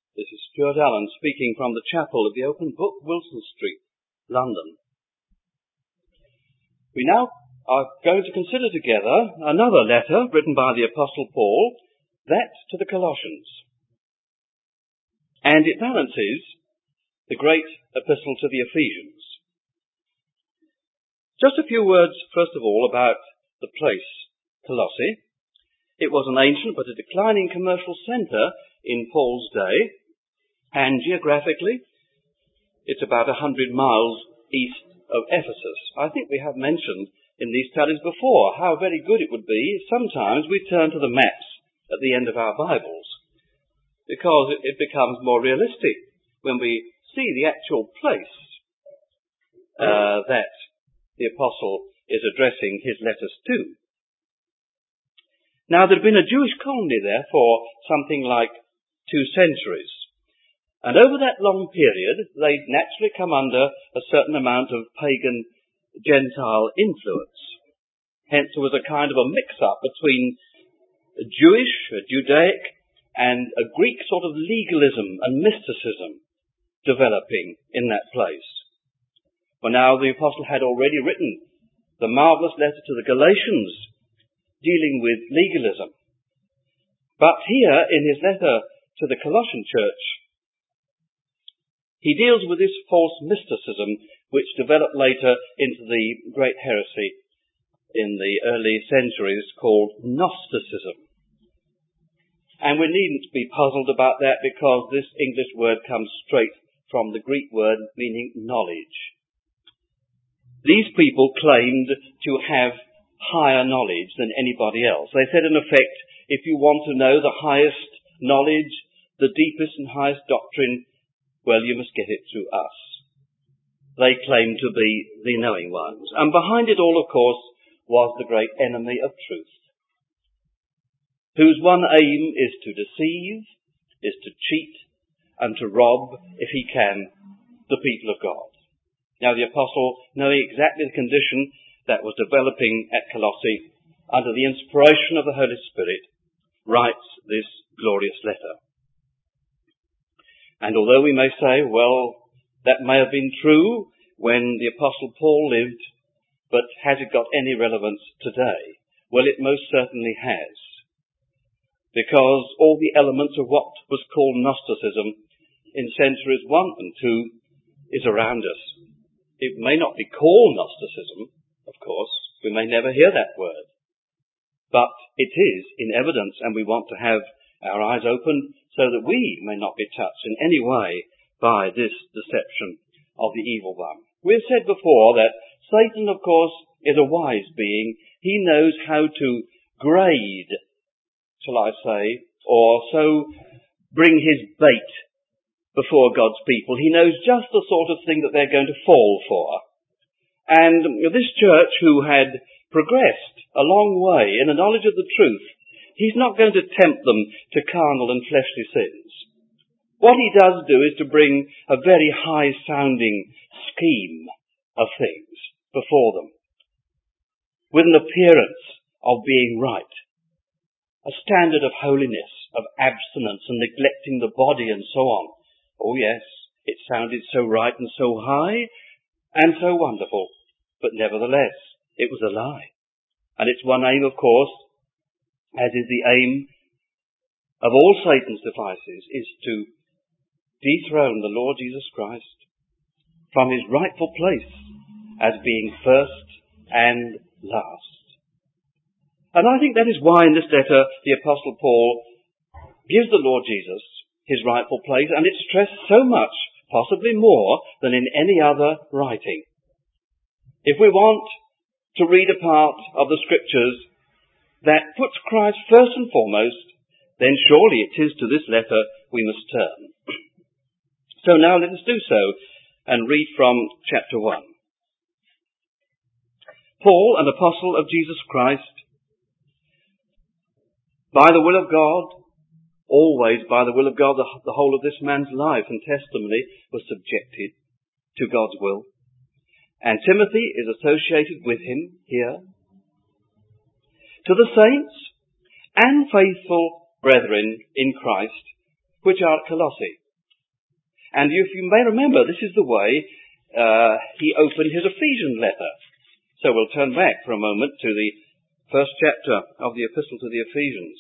This is Stuart Allen speaking from the chapel of the Open Book, Wilson Street, London. We now are going to consider together another letter written by the Apostle Paul, that to the Colossians. And it balances the great epistle to the Ephesians. Just a few words, first of all, about the place, Colossae. It was an ancient but a declining commercial centre in Paul's day, and geographically, it's about 100 miles east of Ephesus. I think we have mentioned in these studies before how very good it would be sometimes we turn to the maps at the end of our Bibles, because it becomes more realistic when we see the actual place that the apostle is addressing his letters to. Now, there had been a Jewish colony there for something like 2 centuries. And over that long period, they'd naturally come under a certain amount of pagan Gentile influence. Hence, there was a kind of a mix-up between a Jewish, a Judaic, and a Greek sort of legalism and mysticism developing in that place. Well, now the apostle had already written the marvellous letter to the Galatians dealing with legalism. But here, in his letter to the Colossian church, he deals with this false mysticism which developed later into the great heresy in the early centuries called Gnosticism. And we needn't be puzzled about that because this English word comes straight from the Greek word meaning knowledge. These people claimed to have higher knowledge than anybody else. They said, in effect, if you want to know the highest knowledge, the deepest and highest doctrine, well, you must get it through us. They claimed to be the knowing ones. And behind it all, of course, was the great enemy of truth, whose one aim is to deceive, is to cheat, and to rob, if he can, the people of God. Now, the apostle, knowing exactly the condition that was developing at Colossae, under the inspiration of the Holy Spirit, writes this glorious letter. And although we may say, well, that may have been true when the Apostle Paul lived, but has it got any relevance today? Well, it most certainly has. Because all the elements of what was called Gnosticism in centuries 1 and 2 is around us. It may not be called Gnosticism, of course. We may never hear that word. But it is in evidence, and we want to have our eyes open so that we may not be touched in any way by this deception of the evil one. We have said before that Satan, of course, is a wise being. He knows how to grade, shall I say, or so bring his bait before God's people. He knows just the sort of thing that they're going to fall for. And this church, who had progressed a long way in the knowledge of the truth, he's not going to tempt them to carnal and fleshly sins. What he does do is to bring a very high-sounding scheme of things before them, with an appearance of being right, a standard of holiness, of abstinence and neglecting the body and so on. Oh yes, it sounded so right and so high and so wonderful, but nevertheless, it was a lie. And its one aim, of course, as is the aim of all Satan's devices, is to dethrone the Lord Jesus Christ from his rightful place as being first and last. And I think that is why in this letter the Apostle Paul gives the Lord Jesus his rightful place, and it's stressed so much, possibly more, than in any other writing. If we want to read a part of the Scriptures that puts Christ first and foremost, then surely it is to this letter we must turn. So now let us do so and read from chapter 1. Paul, an apostle of Jesus Christ, by the will of God, always by the will of God, the whole of this man's life and testimony was subjected to God's will. And Timothy is associated with him here. To the saints and faithful brethren in Christ, which are at Colossae, And if you may remember, this is the way he opened his Ephesian letter. So we'll turn back for a moment to the first chapter of the Epistle to the Ephesians.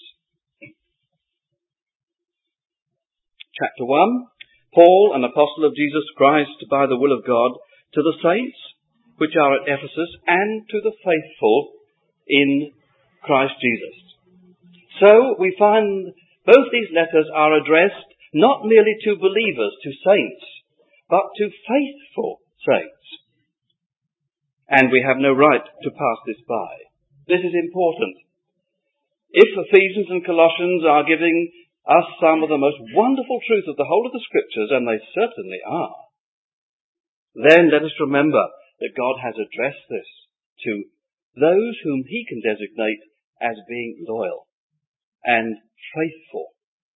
Chapter 1, Paul, an apostle of Jesus Christ by the will of God, to the saints which are at Ephesus, and to the faithful in Christ Jesus. So we find both these letters are addressed not merely to believers, to saints, but to faithful saints. And we have no right to pass this by. This is important. If Ephesians and Colossians are giving us some of the most wonderful truth of the whole of the Scriptures, and they certainly are, then let us remember that God has addressed this to those whom he can designate as being loyal and faithful.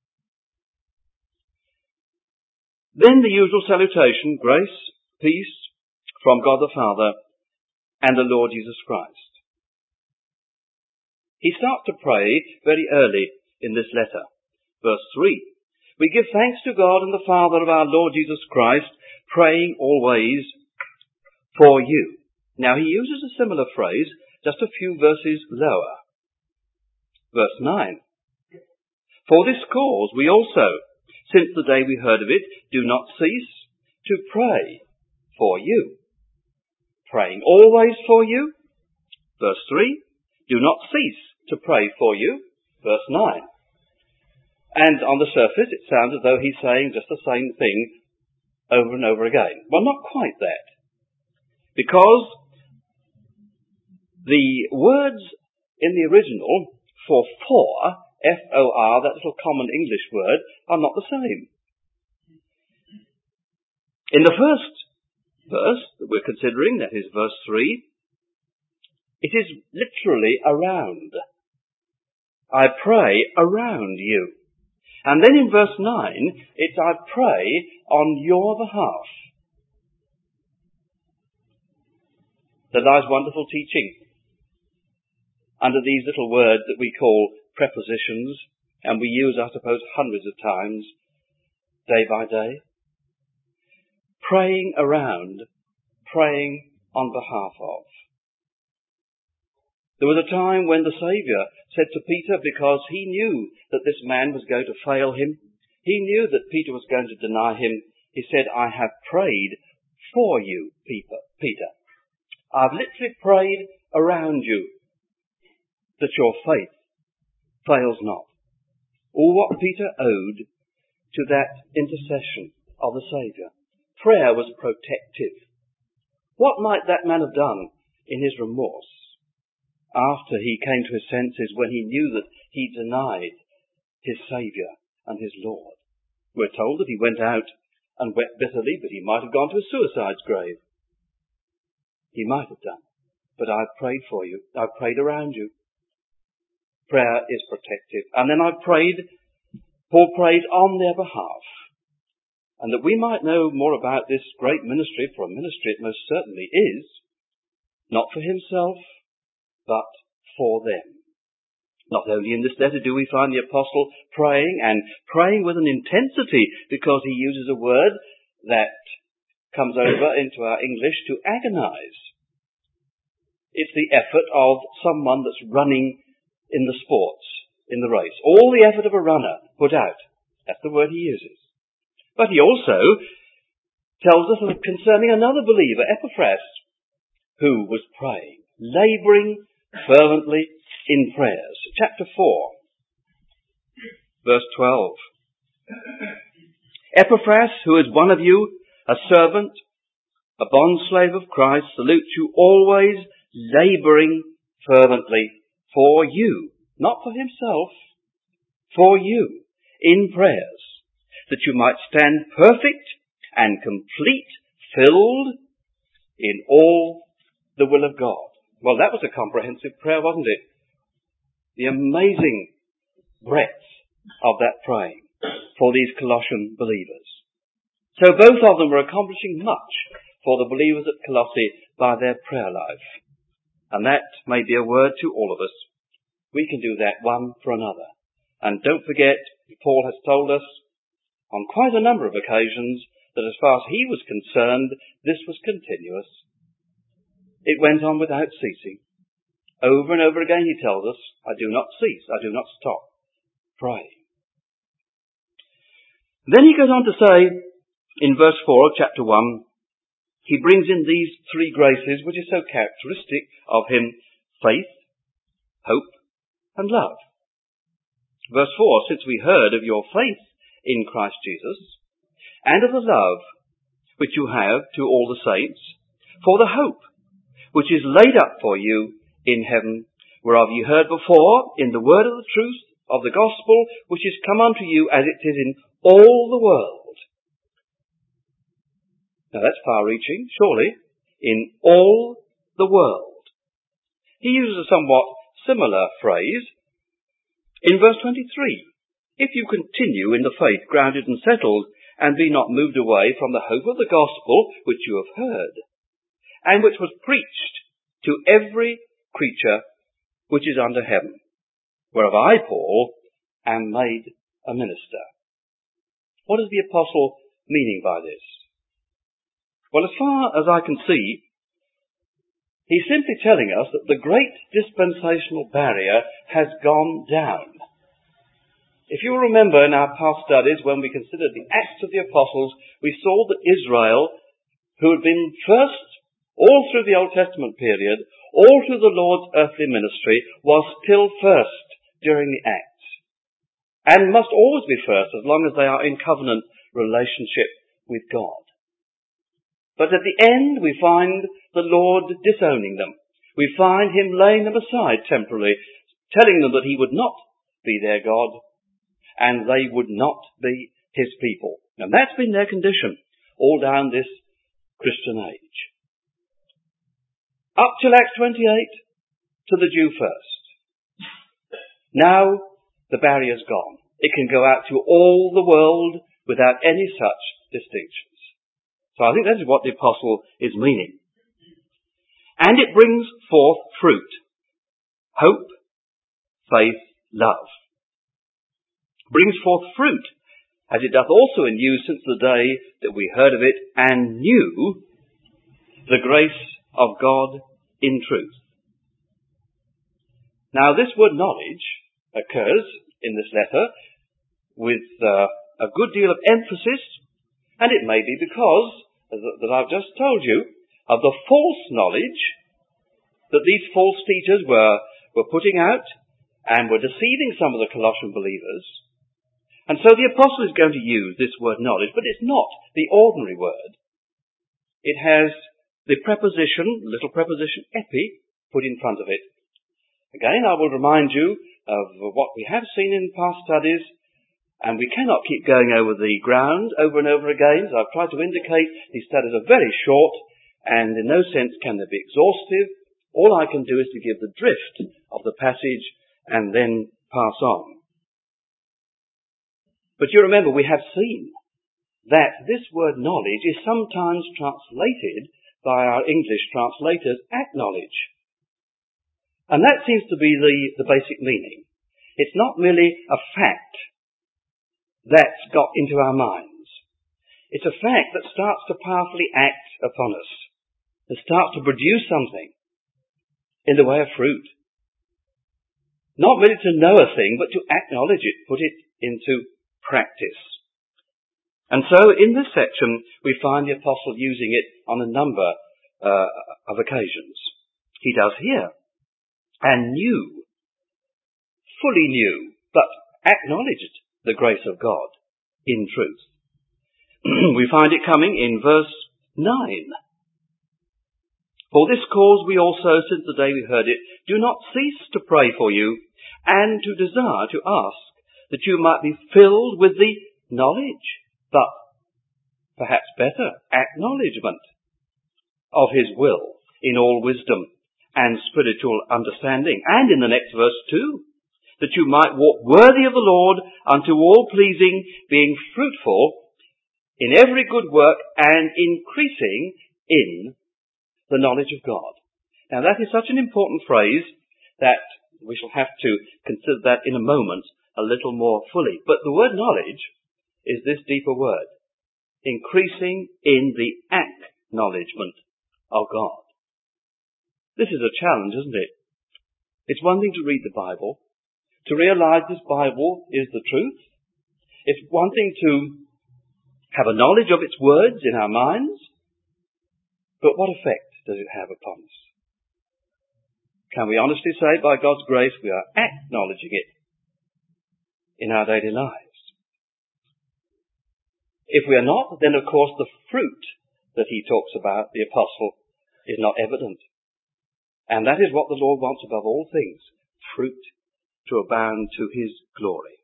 Then the usual salutation, grace, peace, from God the Father and the Lord Jesus Christ. He starts to pray very early in this letter. Verse 3, we give thanks to God and the Father of our Lord Jesus Christ, praying always for you. Now he uses a similar phrase just a few verses lower. Verse 9, for this cause we also, since the day we heard of it, do not cease to pray for you. Praying always for you. Verse 3, do not cease to pray for you. Verse 9. And on the surface it sounds as though he's saying just the same thing over and over again. Well, not quite that. Because the words in the original for, F-O-R, that little common English word, are not the same. In the first verse that we're considering, that is verse 3, it is literally around. I pray around you. And then in verse 9, it's I pray on your behalf. There lies wonderful teaching under these little words that we call prepositions, and we use, I suppose, hundreds of times, day by day. Praying around, praying on behalf of. There was a time when the Saviour said to Peter, because he knew that this man was going to fail him, he knew that Peter was going to deny him, he said, I have prayed for you, Peter. I've literally prayed around you that your faith fails not. All what Peter owed to that intercession of the Saviour. Prayer was protective. What might that man have done in his remorse after he came to his senses, when he knew that he denied his Saviour and his Lord? We're told that he went out and wept bitterly, but he might have gone to a suicide's grave. He might have done. But I've prayed for you. I've prayed around you. Prayer is protective. And then Paul prayed on their behalf. And that we might know more about this great ministry, for a ministry it most certainly is, not for himself, but for them. Not only in this letter do we find the apostle praying, and praying with an intensity, because he uses a word that comes over into our English, to agonize. It's the effort of someone that's running in the sports, in the race. All the effort of a runner put out. That's the word he uses. But he also tells us concerning another believer, Epaphras, who was praying, labouring fervently in prayers. Chapter 4, verse 12. Epaphras, who is one of you, a servant, a bondslave of Christ, salutes you, always labouring fervently for you, not for himself, for you, in prayers, that you might stand perfect and complete, filled in all the will of God. Well, that was a comprehensive prayer, wasn't it? The amazing breadth of that praying for these Colossian believers. So both of them were accomplishing much for the believers at Colossae by their prayer life. And that may be a word to all of us. We can do that one for another. And don't forget, Paul has told us on quite a number of occasions that as far as he was concerned, this was continuous. It went on without ceasing. Over and over again he tells us, I do not cease, I do not stop praying. Then he goes on to say, in verse 4 of chapter 1, he brings in these three graces which are so characteristic of him: faith, hope, and love. Verse 4, since we heard of your faith in Christ Jesus, and of the love which you have to all the saints, for the hope which is laid up for you in heaven, whereof ye heard before in the word of the truth of the gospel, which is come unto you as it is in all the world. Now that's far-reaching, surely. In all the world. He uses a somewhat similar phrase in verse 23. If you continue in the faith grounded and settled, and be not moved away from the hope of the gospel which you have heard, and which was preached to every creature which is under heaven, whereof I, Paul, am made a minister. What is the apostle meaning by this? Well, as far as I can see, he's simply telling us that the great dispensational barrier has gone down. If you remember in our past studies, when we considered the Acts of the Apostles, we saw that Israel, who had been first all through the Old Testament period, all through the Lord's earthly ministry, was still first during the Acts, and must always be first as long as they are in covenant relationship with God. But at the end, we find the Lord disowning them. We find him laying them aside temporarily, telling them that he would not be their God, and they would not be his people. And that's been their condition all down this Christian age. Up till Acts 28, to the Jew first. Now, the barrier's gone. It can go out to all the world without any such distinctions. So I think that is what the apostle is meaning. And it brings forth fruit. Hope, faith, love. Brings forth fruit, as it doth also in you since the day that we heard of it and knew the grace of God in truth. Now this word knowledge occurs in this letter with a good deal of emphasis, and it may be because, that I've just told you, of the false knowledge that these false teachers were putting out and were deceiving some of the Colossian believers. And so the apostle is going to use this word knowledge, but it's not the ordinary word. It has the little preposition epi, put in front of it. Again, I will remind you of what we have seen in past studies, and we cannot keep going over the ground over and over again. So I've tried to indicate these studies are very short, and in no sense can they be exhaustive. All I can do is to give the drift of the passage and then pass on. But you remember, we have seen that this word knowledge is sometimes translated by our English translators acknowledge. And that seems to be the basic meaning. It's not merely a fact that's got into our minds. It's a fact that starts to powerfully act upon us, that starts to produce something in the way of fruit. Not merely to know a thing, but to acknowledge it, put it into practice. And so in this section, we find the apostle using it on a number of occasions. He does here. And knew, fully knew, but acknowledged the grace of God in truth. We find it coming in verse 9. For this cause we also, since the day we heard it, do not cease to pray for you, and to desire to ask that you might be filled with the knowledge, but perhaps better, acknowledgement of his will in all wisdom and spiritual understanding. And in the next verse too, that you might walk worthy of the Lord unto all pleasing, being fruitful in every good work and increasing in the knowledge of God. Now that is such an important phrase that we shall have to consider that in a moment a little more fully. But the word knowledge is this deeper word. increasing in the acknowledgement of God. This is a challenge, isn't it? It's one thing to read the Bible, to realize this Bible is the truth. It's one thing to have a knowledge of its words in our minds, but what effect does it have upon us? Can we honestly say, by God's grace, we are acknowledging it in our daily lives? If we are not, then of course the fruit that he talks about, the apostle, is not evident. And that is what the Lord wants above all things, fruit to abound to his glory.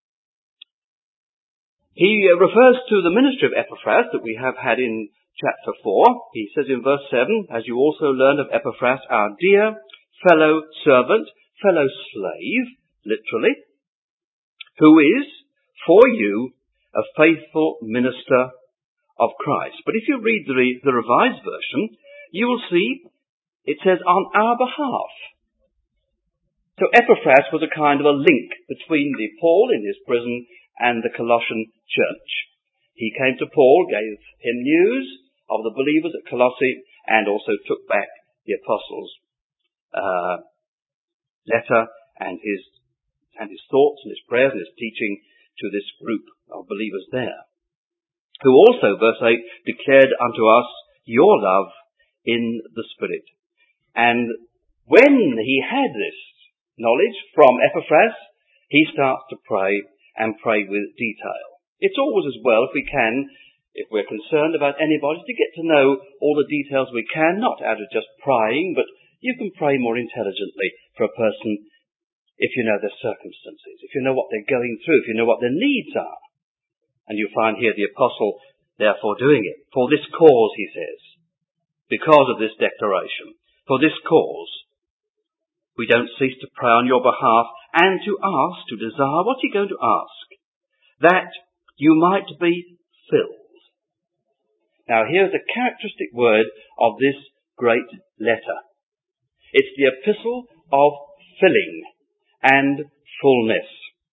He refers to the ministry of Epaphras that we have had in chapter 4. He says in verse 7, as you also learned of Epaphras, our dear fellow servant, fellow slave, literally, who is for you a faithful minister of Christ. But if you read the Revised Version, you will see it says on our behalf. So Epaphras was a kind of a link between Paul in his prison and the Colossian church. He came to Paul, gave him news of the believers at Colossae, and also took back the apostles' letter and his thoughts and his prayers and his teaching to this group of believers there, who also, verse 8, declared unto us your love in the Spirit. And when he had this knowledge from Epaphras, he starts to pray and pray with detail. It's always as well if we can, if we're concerned about anybody, to get to know all the details we can, not out of just prying, but you can pray more intelligently for a person if you know their circumstances, if you know what they're going through, if you know what their needs are. And you find here the apostle therefore doing it. For this cause, he says, because of this declaration, for this cause, we don't cease to pray on your behalf and to ask, to desire. What's he going to ask? That you might be filled. Now here's a characteristic word of this great letter. It's the epistle of filling and fullness.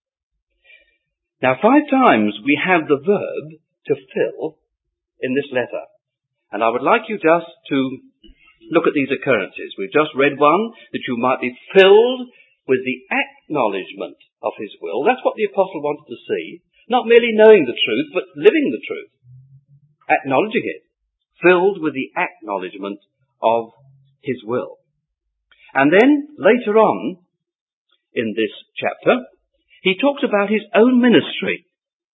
Now 5 times we have the verb to fill in this letter. And I would like you just to look at these occurrences. We've just read one, that you might be filled with the acknowledgement of his will. That's what the apostle wanted to see. Not merely knowing the truth, but living the truth. Acknowledging it. Filled with the acknowledgement of his will. And then, later on, in this chapter, he talks about his own ministry,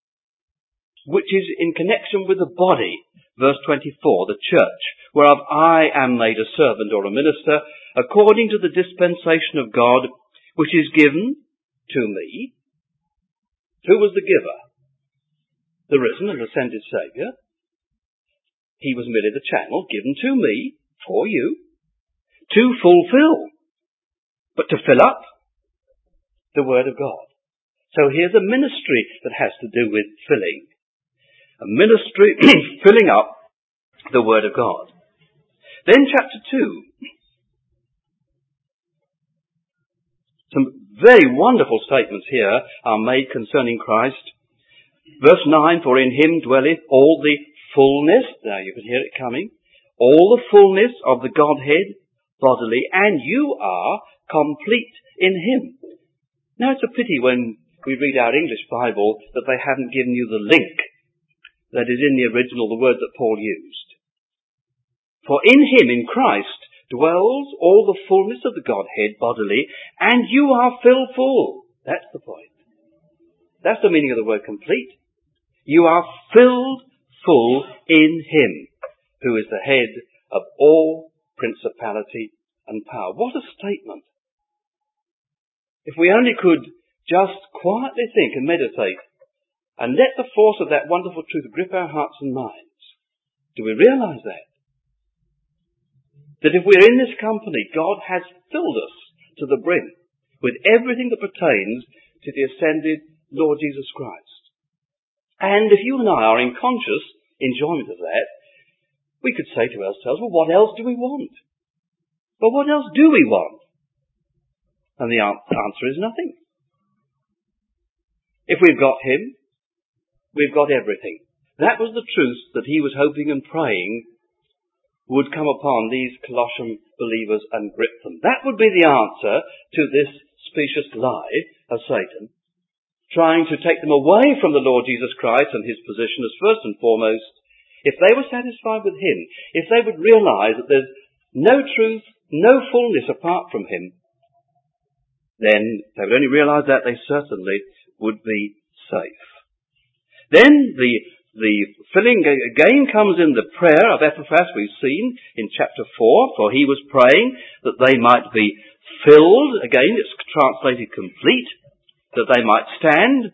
which is in connection with the body. Verse 24, the church, whereof I am made a servant or a minister, according to the dispensation of God, which is given to me. Who was the giver? The risen and ascended Saviour. He was merely the channel given to me, for you, to fulfill, but to fill up the Word of God. So here's a ministry that has to do with filling. A ministry filling up the Word of God. Then chapter 2. Some very wonderful statements here are made concerning Christ. Verse 9, for in him dwelleth all the fullness, now you can hear it coming, all the fullness of the Godhead bodily, and you are complete in him. Now it's a pity when we read our English Bible that they haven't given you the link that is in the original, the word that Paul used. For in him, in Christ, dwells all the fullness of the Godhead bodily, and you are filled full. That's the point. That's the meaning of the word complete. You are filled full in him, who is the head of all principality and power. What a statement. If we only could just quietly think and meditate and let the force of that wonderful truth grip our hearts and minds. Do we realize that? That if we're in this company, God has filled us to the brim with everything that pertains to the ascended Lord Jesus Christ. And if you and I are in conscious enjoyment of that, we could say to ourselves, well, what else do we want? Well, what else do we want? And the answer is nothing. If we've got him, we've got everything. That was the truth that he was hoping and praying would come upon these Colossian believers and grip them. That would be the answer to this specious lie of Satan, trying to take them away from the Lord Jesus Christ and his position as first and foremost. If they were satisfied with him, if they would realize that there's no truth, no fullness apart from him, then if they would only realize that, they certainly would be safe. Then the filling again comes in the prayer of Epaphras we've seen in chapter 4, for he was praying that they might be filled, again it's translated complete, that they might stand,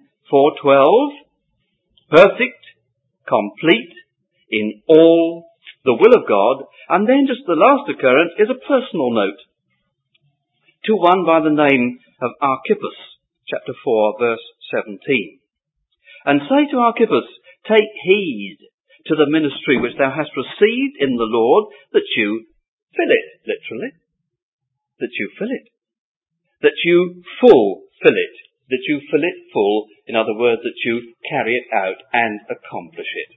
4:12, perfect, complete, in all the will of God. And then just the last occurrence is a personal note to one by the name of Archippus, chapter 4, verse 17. And say to Archippus, take heed to the ministry which thou hast received in the Lord, that you fill it, literally. That you fill it. That you fulfill it. That you fill it full. In other words, that you carry it out and accomplish it.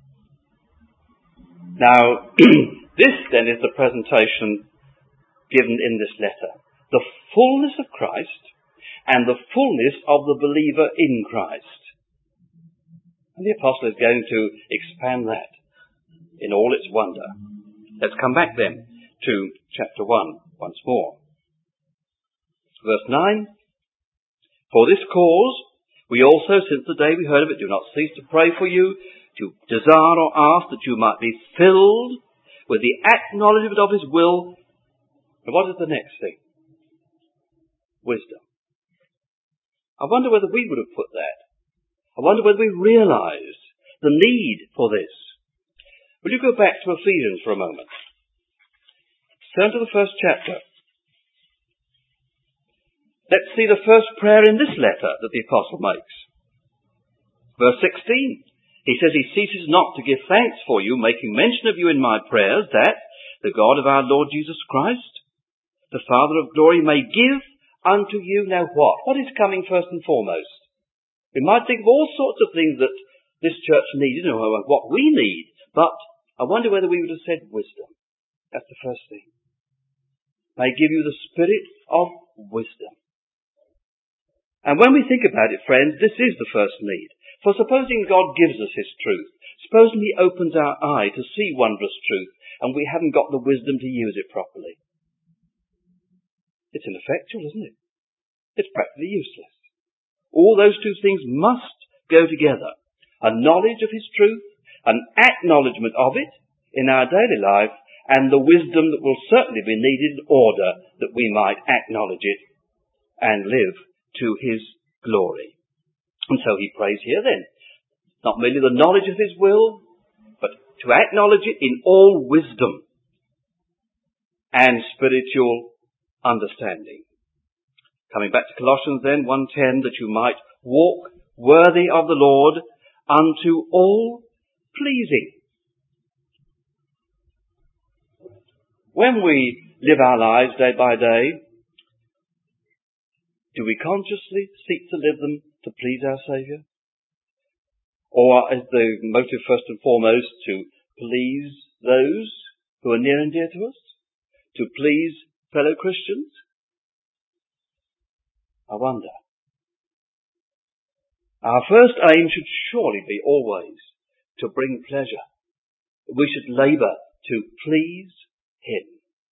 Now, this then is the presentation given in this letter. The fullness of Christ and the fullness of the believer in Christ. And the apostle is going to expand that in all its wonder. Let's come back then to chapter 1 once more. Verse 9. For this cause, we also, since the day we heard of it, do not cease to pray for you, to desire or ask that you might be filled with the acknowledgement of his will. And what is the next thing? Wisdom. I wonder whether we would have put that. I wonder whether we realize the need for this. Will you go back to Ephesians for a moment? Turn to the first chapter. Let's see the first prayer in this letter that the apostle makes. Verse 16. He says he ceases not to give thanks for you, making mention of you in my prayers, that the God of our Lord Jesus Christ, the Father of glory, may give unto you. Now what? What is coming first and foremost? We might think of all sorts of things that this church needs, what we need, but I wonder whether we would have said wisdom. That's the first thing. May give you the spirit of wisdom. And when we think about it, friends, this is the first need. For supposing God gives us his truth, supposing he opens our eye to see wondrous truth, and we haven't got the wisdom to use it properly. It's ineffectual, isn't it? It's practically useless. All those two things must go together. A knowledge of his truth, an acknowledgement of it in our daily life, and the wisdom that will certainly be needed in order that we might acknowledge it and live to his glory. And so he prays here then, not merely the knowledge of his will, but to acknowledge it in all wisdom and spiritual understanding. Coming back to Colossians then, 1:10, that you might walk worthy of the Lord unto all pleasing. When we live our lives day by day, do we consciously seek to live them to please our Saviour? Or is the motive first and foremost to please those who are near and dear to us? To please fellow Christians? I wonder. Our first aim should surely be always to bring pleasure. We should labour to please him.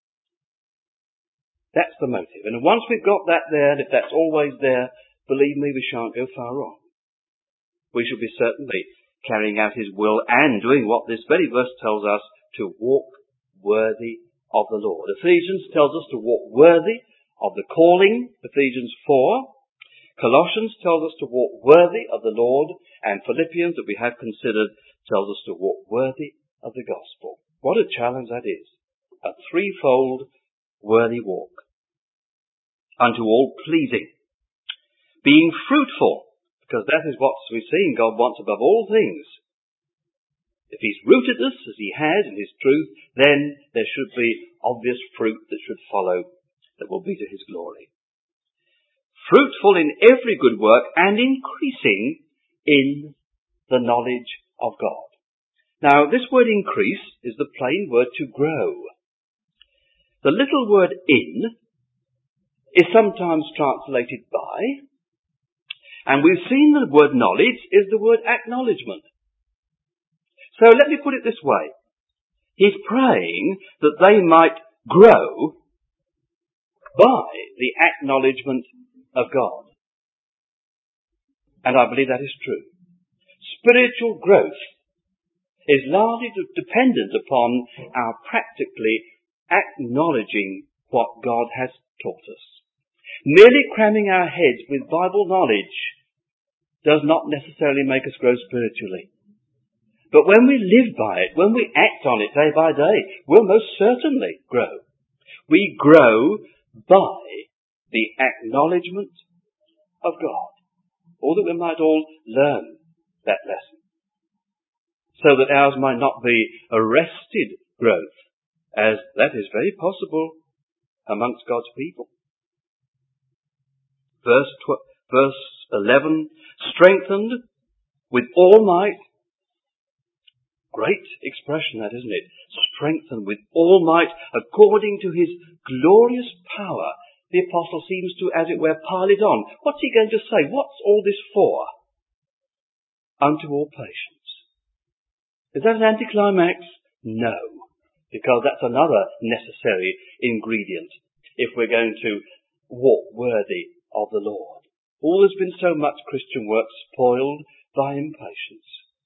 That's the motive. And once we've got that there, and if that's always there, believe me, we shan't go far wrong. We should be certainly carrying out his will and doing what this very verse tells us, to walk worthy of the Lord. Ephesians tells us to walk worthy of the calling, Ephesians 4. Colossians tells us to walk worthy of the Lord, and Philippians, that we have considered, tells us to walk worthy of the gospel. What a challenge that is. A threefold worthy walk. Unto all pleasing. Being fruitful, because that is what we've seen God wants above all things. If he's rooted us, as he has in his truth, then there should be obvious fruit that should follow that will be to his glory. Fruitful in every good work and increasing in the knowledge of God. Now, this word increase is the plain word to grow. The little word in is sometimes translated by, and we've seen the word knowledge is the word acknowledgement. So let me put it this way. He's praying that they might grow by the acknowledgement of God. And I believe that is true. Spiritual growth is largely dependent upon our practically acknowledging what God has taught us. Merely cramming our heads with Bible knowledge does not necessarily make us grow spiritually. But when we live by it, when we act on it day by day, we'll most certainly grow. We grow by the acknowledgement of God. Or that we might all learn that lesson. So that ours might not be arrested growth, as that is very possible amongst God's people. Verse 11, strengthened with all might. Great expression that, isn't it? Strengthened with all might according to his glorious power. The apostle seems to, as it were, pile it on. What's he going to say? What's all this for? Unto all patience. Is that an anticlimax? No. Because that's another necessary ingredient if we're going to walk worthy of the Lord. All there's been so much Christian work spoiled by impatience.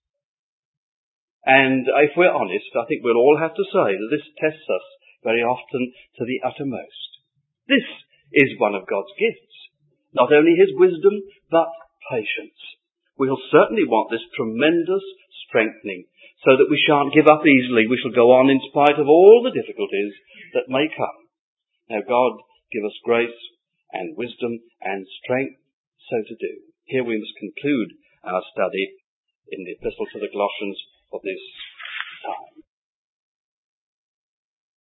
And if we're honest, I think we'll all have to say that this tests us very often to the uttermost. This is one of God's gifts. Not only his wisdom, but patience. We'll certainly want this tremendous strengthening so that we shan't give up easily. We shall go on in spite of all the difficulties that may come. Now God give us grace and wisdom and strength so to do. Here we must conclude our study in the Epistle to the Colossians for this time.